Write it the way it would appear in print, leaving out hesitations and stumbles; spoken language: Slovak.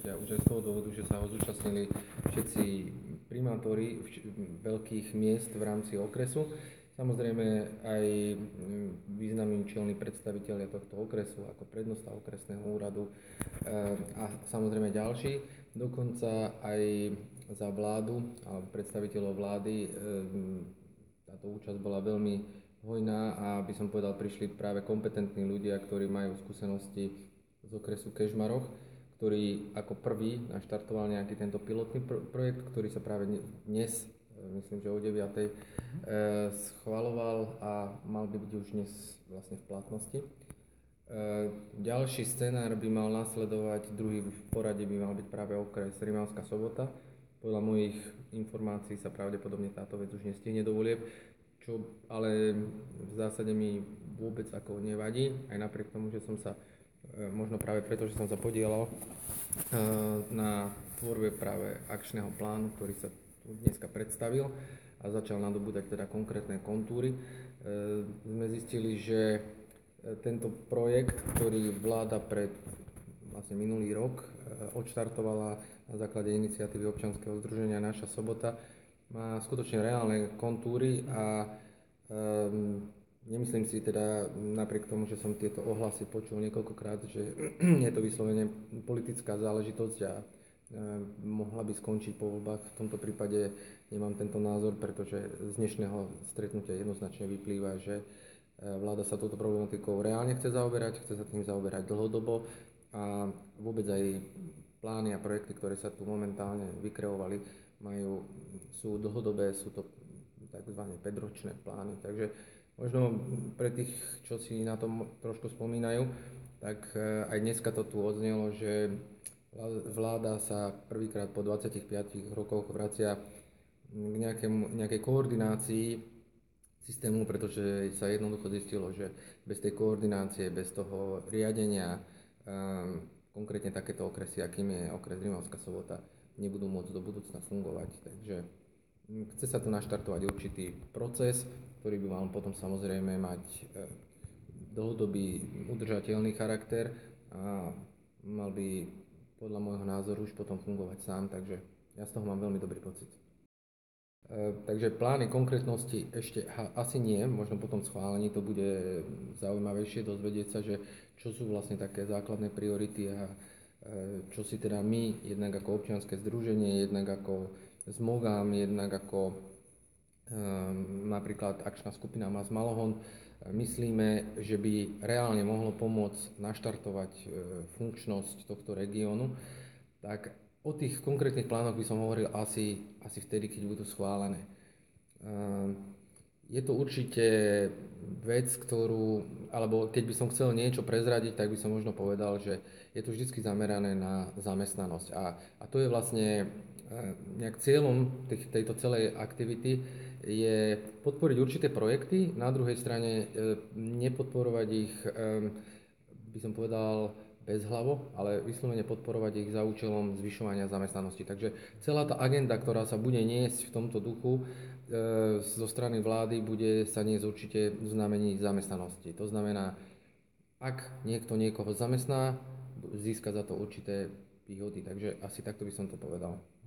zasadnutia už aj z toho dôvodu, že sa ho zúčastnili všetci primátori veľkých miest v rámci okresu. Samozrejme aj významní čelní predstavitelia tohto okresu, ako prednosta okresného úradu a samozrejme ďalší. Dokonca aj za vládu alebo predstaviteľov vlády táto účasť bola veľmi hojná a by som povedal, prišli práve kompetentní ľudia, ktorí majú skúsenosti z okresu Kežmarok, ktorý ako prvý naštartoval nejaký tento pilotný projekt, ktorý sa práve dnes, myslím, že o 9:00 schvaľoval a mal by byť už dnes vlastne v platnosti. Ďalší scenár by mal nasledovať, druhý v poradí by mal byť práve okres Rimavská Sobota. Podľa mojich informácií sa pravdepodobne táto vec už nestihne do volieb, čo ale v zásade mi vôbec ako nevadí, aj napriek tomu, že som sa, možno práve preto, že som sa podielal na tvorbe práve akčného plánu, ktorý sa tu dneska predstavil a začal nadobúdať teda konkrétne kontúry. Sme zistili, že tento projekt, ktorý vláda pred vlastne minulý rok odštartovala na základe iniciatívy občianskeho združenia Naša Sobota, má skutočne reálne kontúry a nemyslím si teda, napriek tomu, že som tieto ohlasy počul niekoľkokrát, že je to vyslovene politická záležitosť a mohla by skončiť po voľbách. V tomto prípade nemám tento názor, pretože z dnešného stretnutia jednoznačne vyplýva, že vláda sa touto problematikou reálne chce zaoberať, chce sa tým zaoberať dlhodobo a vôbec aj plány a projekty, ktoré sa tu momentálne vykreovali, sú dlhodobé, sú to tzv. 5-ročné plány. Takže možno pre tých, čo si na tom trošku spomínajú, tak aj dneska to tu odznelo, že vláda sa prvýkrát po 25 rokoch vracia k nejakej koordinácii systému, pretože sa jednoducho zistilo, že bez tej koordinácie, bez toho riadenia, konkrétne takéto okresy, akým je okres Rimavská Sobota, nebudú môcť do budúcna fungovať. Takže chce sa tu naštartovať určitý proces, ktorý by mal potom samozrejme mať dlhodobý udržateľný charakter a mal by podľa môjho názoru už potom fungovať sám, takže ja z toho mám veľmi dobrý pocit. Takže plány konkrétnosti ešte asi nie, možno potom schválení to bude zaujímavejšie dozvedieť sa, že čo sú vlastne také základné priority a čo si teda my, jednak ako občianske združenie, jednak ako Zmogam, jednak ako napríklad akčná skupina Mas Malohon, myslíme, že by reálne mohlo pomôcť naštartovať funkčnosť tohto regiónu, tak o tých konkrétnych plánoch by som hovoril asi vtedy, keď budú schválené. Je to určite vec, alebo keď by som chcel niečo prezradiť, tak by som možno povedal, že je to vždy zamerané na zamestnanosť. A to je vlastne nejak cieľom tejto celej aktivity je podporiť určité projekty, na druhej strane nepodporovať ich, by som povedal, bezhlavo, ale vyslovene podporovať ich za účelom zvyšovania zamestnanosti. Takže celá tá agenda, ktorá sa bude niesť v tomto duchu zo strany vlády, bude sa niesť určite v znamení zamestnanosti. To znamená, ak niekto niekoho zamestná, získa za to určité výhody. Takže asi takto by som to povedal.